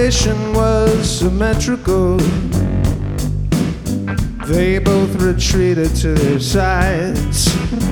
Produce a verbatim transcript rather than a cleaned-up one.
formation was symmetrical. They both retreated to their sides.